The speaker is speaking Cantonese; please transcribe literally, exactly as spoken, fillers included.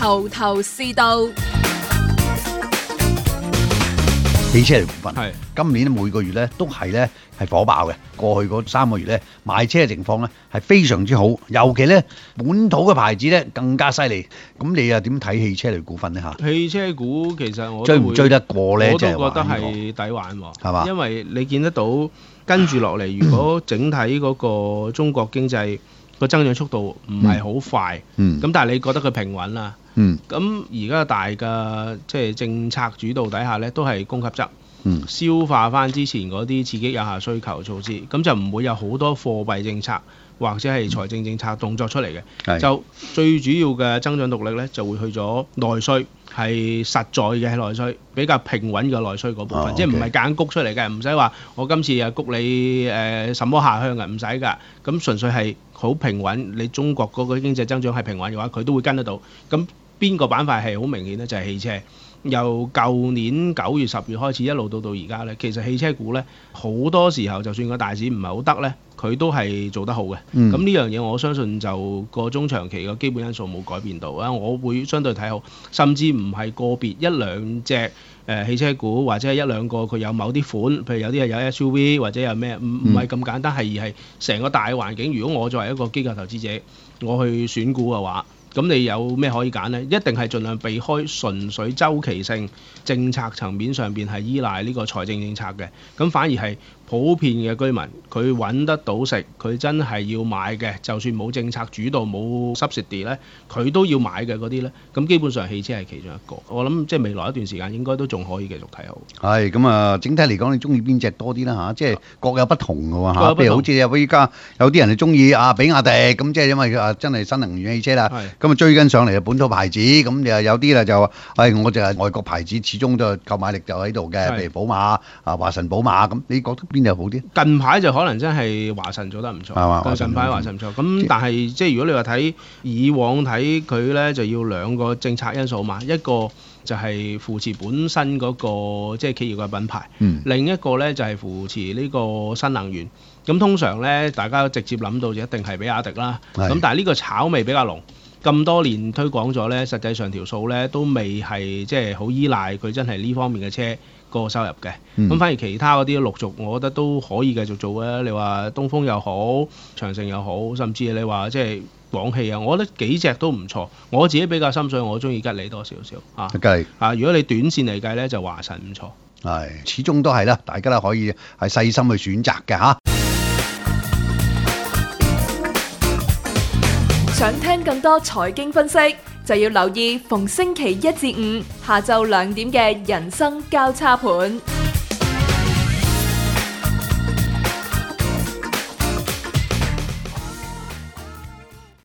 頭頭是道。 汽車嚟股份， 係今年每個月咧都係咧係火爆嘅。過去嗰三個月咧買車嘅情況咧係非常之好，尤其咧本土嘅牌子咧更加犀利。咁你又點睇汽車嚟股份呢？嚇？ 汽車股其實我追唔追得過咧？ 我都即係話覺得呢個係抵玩喎， 係嘛因為你見得到跟住落嚟，如果整體嗰個中國經濟個增長速度唔係好快，咁、 嗯但係你覺得佢平穩啦。 嗯咁而家大嘅即係政策主導底下呢，都係供給側。 嗯消化翻之前嗰啲刺激有效需求措施，咁就唔會有好多貨幣政策或者係財政政策動作出嚟嘅。 係就最主要嘅增長動力呢，就會去咗內需，係實在嘅內需，比較平穩嘅內需嗰部分， 哦即係唔 OK 係夾硬谷出嚟嘅，唔使話我今次啊谷你誒、呃、什麼下鄉嘅，唔使㗎。咁純粹係好平穩，你中國嗰個經濟增長係平穩嘅話，佢都會跟得到。咁邊個板塊係好明顯呢？就係、是、汽車。由舊年九月十月開始一路到到而家呢，其實汽車股呢，好多時候就算個大市唔係好得呢，佢都係做得好嘅。咁呢、 嗯、 樣嘢我相信就個中長期嘅基本因素冇改變到啊，我會相對睇好，甚至唔係個別一兩隻誒、呃、汽車股或者係一兩個佢有某啲款，譬如有啲係有 S U V 或者有咩，唔唔係咁簡單，係而係成個大環境。如果我作為一個機構投資者，我去選股嘅話，咁你有咩可以揀呢？一定係盡量避開純粹周期性政策層面上邊係依賴呢個財政政策嘅，咁反而係普遍嘅居民佢揾得到食，佢真係要買嘅，就算冇政策主導冇 subsidy 咧，佢都要買嘅嗰啲呢。咁基本上汽車係其中一個。我諗即係未來一段時間應該都仲可以繼續睇好。 係咁啊！整體嚟講，你中意邊隻多啲啦嚇？即係各有不同嘅喎嚇。 各有不同譬如好似有依家有啲人係中意啊比亞迪咁，即係因為佢啊真係新能源汽車啦。 係咁啊追緊上嚟嘅本土牌子，咁又有啲啦就話，誒我就係外國牌子，始終都係購買力就喺度嘅， 係譬如寶馬啊、華晨寶馬咁，你覺得邊隻好啲？ 近排就可能真係華晨做得唔錯， 係嘛華晨近排華晨唔錯。咁但係即係如果你話睇以往睇佢呢，就要兩個政策因素嘛，一個就係扶持本身嗰個即係企業嘅品牌， 嗯另一個呢就係扶持呢個新能源。咁通常呢，大家直接諗到就一定係比亞迪啦。 係咁但係呢個炒味比較濃。咁多年推廣咗呢，實際上條數呢都未係即係好依賴佢真係呢方面嘅車個收入嘅。咁、 嗯反而其他嗰啲陸續，我覺得都可以繼續做嘅。你話東風又好，長城又好，甚至你話即係廣汽啊，我覺得幾隻都唔錯。我自己比較心水，我中意吉利多少少啊。 計啊，如果你短線嚟計呢，就華晨唔錯。 係始終都係啦，大家都可以係細心去選擇嘅嚇。 想聽更多財經分析，就要留意逢星期一至五下晝兩點嘅人生交叉盤。